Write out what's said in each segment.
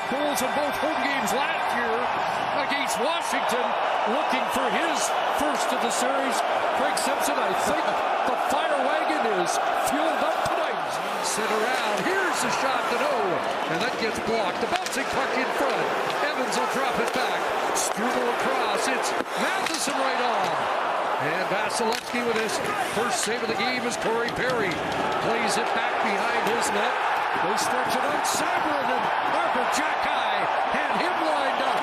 goals in both home games last year against Washington, looking for his first of the series. Craig Simpson, I think the fire wagon is fueled up tonight. Sit around, here's the shot to no, and that gets blocked. The bouncing puck in front. Evans will drop it back. Struble across, it's Matheson right on. And Vasilevsky with his first save of the game is Corey Perry. Plays it back behind his net. They stretch it out. Sabrin and Arber Xhekaj had him lined up.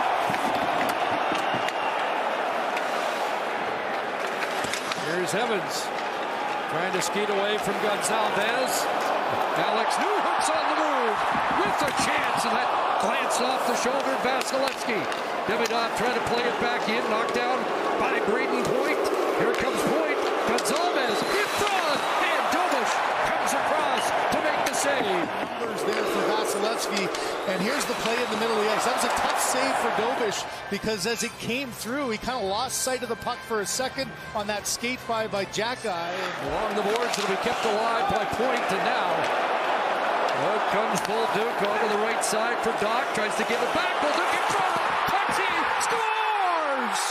Here's Evans trying to skate away from Gonzalez. Alex Newhook's on the move with a chance, and that glanced off the shoulder of Vasilevsky. Demidov trying to play it back in, knocked down by Braden Point. Here comes Point. Gonzalez in front, and Dobush comes across to make the save. Numbers there for Vasilevsky, and here's the play in the middle of the ice. That was a tough save for Dobush because as it came through, he kind of lost sight of the puck for a second on that skate by Xhekaj. Along the boards, it'll be kept alive by Point, and now out comes Bolduc onto the right side for Doc. Tries to give it back. Bolduc in front. Taxi scores!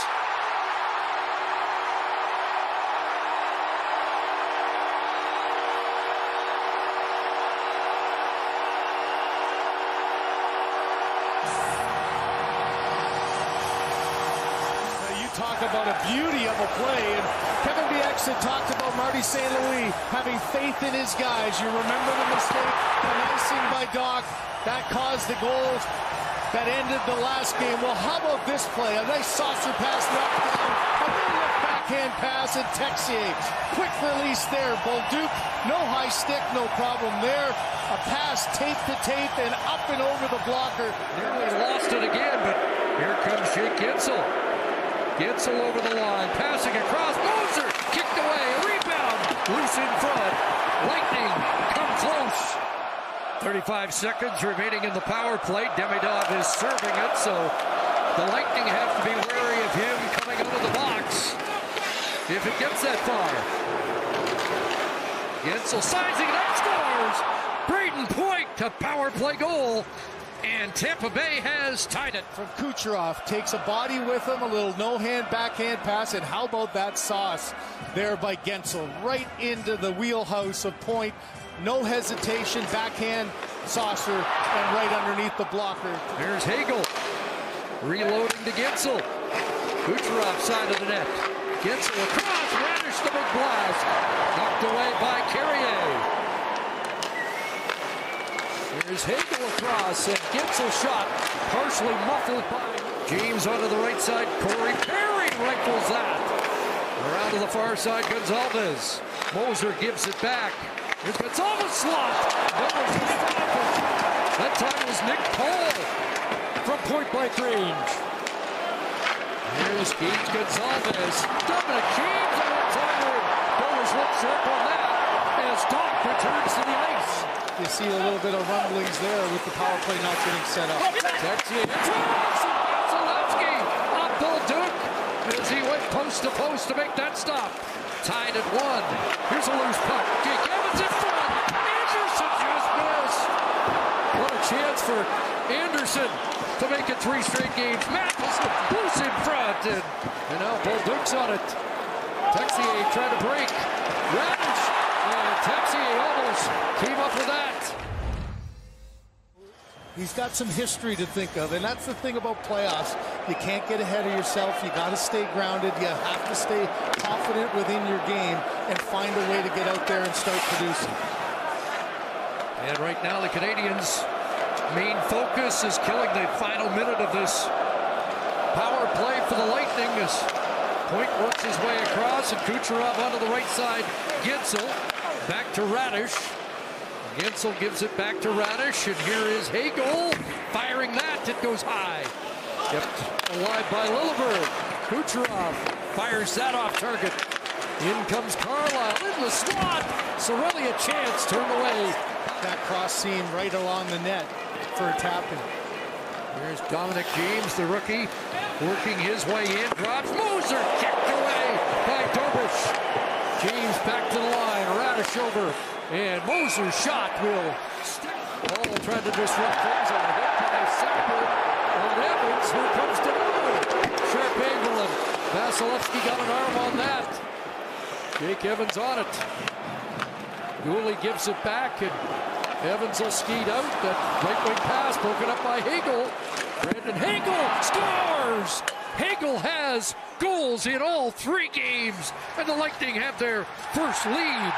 Talk about a beauty of a play, and Kevin Bieksa talked about Marty St. Louis having faith in his guys. You remember the mistake, the icing by Doc, that caused the goal that ended the last game. Well, how about this play? A nice saucer pass knocked down, a little backhand pass, and Texier. Quick release there. Bolduc, no high stick, no problem there. A pass tape to tape and up and over the blocker. Nearly lost it again, but here comes Jake Guentzel. Guentzel over the line, passing across, Moser kicked away, a rebound, loose in front, Lightning come close. 35 seconds remaining in the power play. Demidov is serving it, so the Lightning have to be wary of him coming out of the box if it gets that far. Guentzel sizing it up, scores! Braden Point, a power play goal. And Tampa Bay has tied it. From Kucherov, takes a body with him, a little no-hand backhand pass, and how about that sauce there by Guentzel, right into the wheelhouse of Point. No hesitation, backhand saucer, and right underneath the blocker. There's Hagel, reloading to Guentzel. Kucherov side of the net. Guentzel across, Radish the big blast, knocked away by Carrier. Here's Hagel across, and Guentzel shot, partially muffled by James onto the right side. Corey Perry rifles that. Around to the far side, Gonzalez. Moser gives it back. Here's Gonzalez slot. That time it was Nick Cole from point-blank range. Here's Keith Gonzalez. Dominic James on the timer. Dobush looks up on that as Doc returns to the ice. You see a little bit of rumblings there with the power play not getting set up. Texier across, and Vasilevsky on Bolduc as he went post to post to make that stop. Tied at 1. Here's a loose puck. Jake Evans in front. Anderson just missed. What a chance for Anderson to make it 3 straight games. Matheson loose in front, and now Bolduc's on it. Texier trying to break. Radish, and Texier almost came up with that. He's got some history to think of, and that's the thing about playoffs. You can't get ahead of yourself. You got to stay grounded. You have to stay confident within your game and find a way to get out there and start producing. And right now, the Canadiens' main focus is killing the final minute of this power play for the Lightning as Point works his way across, and Kucherov onto the right side. Guentzel back to Radish. Guentzel gives it back to Radish, and here is Hagel firing that. It goes high. Kept alive by Lilleberg. Kucherov fires that off target. In comes Carlisle in the slot. Cirelli a chance, turned away. That cross seam right along the net for a tap-in. Here's Dominic James, the rookie, working his way in. Drops Moser, kicked away by Dobush. James back to the line, Radish over, and Moser's shot will stick all trying to disrupt things on the hit by Semper. And Evans, who comes to sharp angle, and Vasilevsky got an arm on that. Jake Evans on it. Dooley gives it back, and Evans will skeet out. That right wing pass broken up by Hagel. Brandon Hagel scores! Hagel has goals in all 3 games, and the Lightning have their first lead.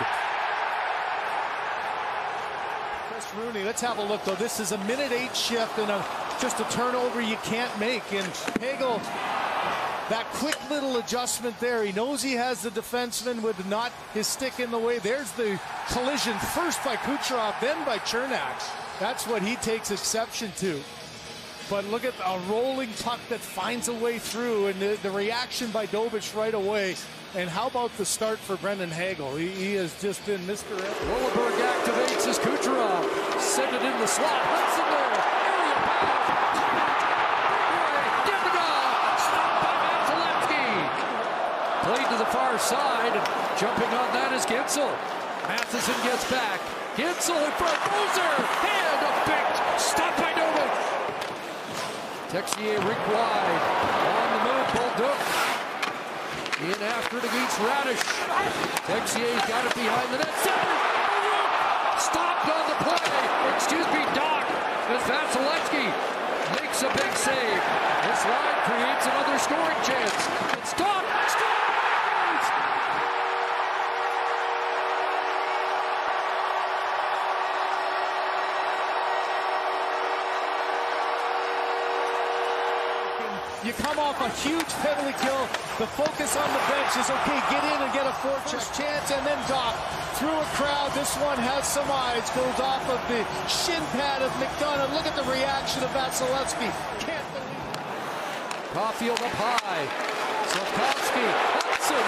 Chris Rooney, let's have a look though. This is a minute 8 shift and just a turnover you can't make. And Hagel, that quick little adjustment there. He knows he has the defenseman with not his stick in the way. There's the collision first by Kucherov, then by Cernak. That's what he takes exception to. But look at a rolling puck that finds a way through, and the reaction by Dobich right away. And how about the start for Brendan Hagel? He has just been Mr. Willeberg activates his Kucherov. Send it in the slot. Hudson there. Area pass. Demidov. Stopped by Vasilevsky. Played to the far side. And jumping on that is Gensel. Matheson gets back. Gensel in front. Moser. Hand up picked. Stopped by Dobich. Texier rink wide. On the move, Bolduc. In after it against Radish. Texier's got it behind the net. Center. Stopped on the play. Excuse me, Doc. As Vasilevsky makes a big save. This line creates another scoring chance. It's Doc. Scores! You come off a huge penalty kill. The focus on the bench is, okay, get in and get a first chance, and then Doc through a crowd. This one has some eyes, goes off of the shin pad of McDonough. Look at the reaction of Vasilevsky. Can't believe it. Caulfield up high. Slafkovsky. Hudson.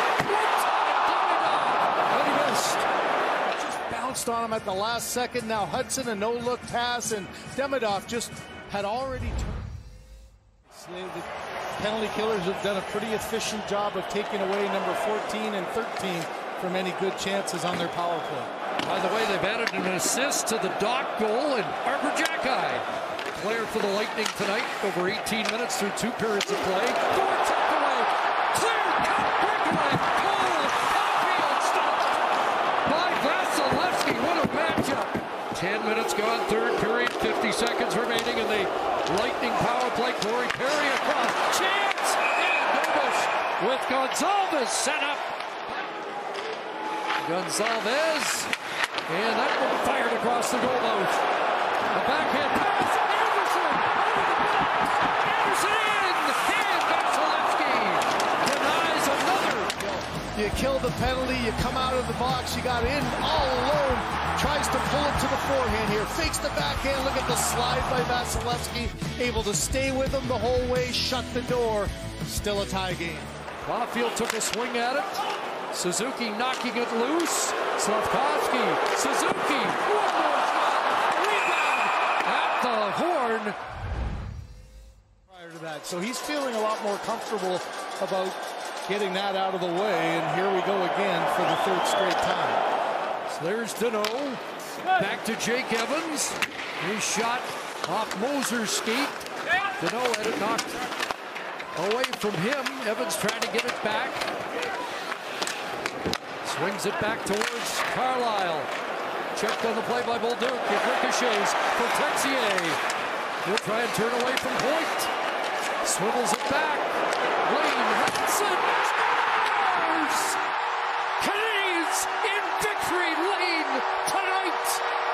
And he missed. Just bounced on him at the last second. Now Hudson, a no-look pass, and Demidov just had already turned. The penalty killers have done a pretty efficient job of taking away number 14 and 13 from any good chances on their power play. By the way, they've added an assist to the Doc goal, and Arber Xhekaj, player for the Lightning tonight, over 18 minutes through 2 periods of play. Forward tucked away, clear, cut, breakaway, goal, Caulfield stopped by Vasilevsky. What a matchup! 10 minutes gone, 3rd period, 50 seconds remaining, and the Lightning power play. Corey Perry across. Chance! And Dobich with Gonzalez set up. Gonzalez. And that one fired across the goal mouth. A backhand pass. Anderson! Anderson in! And Vasilevsky denies another. You kill the penalty, you come out of the box, you got in all alone. Tries to pull it to the forehand here. Fakes the backhand. Look at the slide by Vasilevsky. Able to stay with him the whole way. Shut the door. Still a tie game. Caulfield took a swing at it. Suzuki knocking it loose. Slafkovsky. Suzuki. One more shot. Rebound at the horn. Prior to that. So he's feeling a lot more comfortable about getting that out of the way. And here we go again for the 3rd straight time. So there's Deneau. Back to Jake Evans. His shot off Moser's skate. Deneau had it knocked away from him. Evans trying to get it back. Swings it back towards Carlisle. Checked on the play by Bolduc. It ricochets for Texier. He'll try and turn away from point. Swivels it back. Wayne Hudson scores! Canadians in victory lane tonight!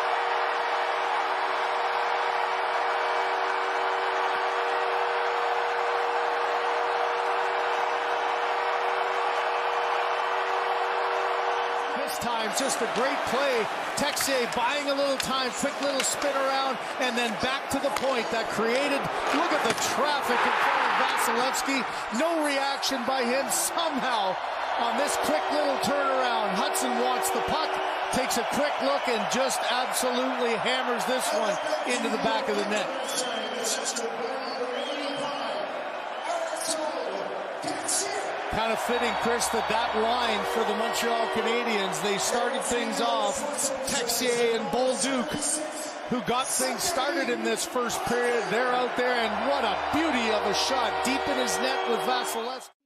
This time, just a great play. Texier buying a little time, quick little spin around, and then back to the point that created, look at the traffic in front of Vasilevsky. No reaction by him somehow on this quick little turnaround. Hudson wants the puck, takes a quick look, and just absolutely hammers this one into the back of the net. Kind of fitting, Chris, that line for the Montreal Canadiens. They started things off, Texier and Bolduc who got things started in this first period. They're out there, and what a beauty of a shot deep in his net with Vasilevskiy.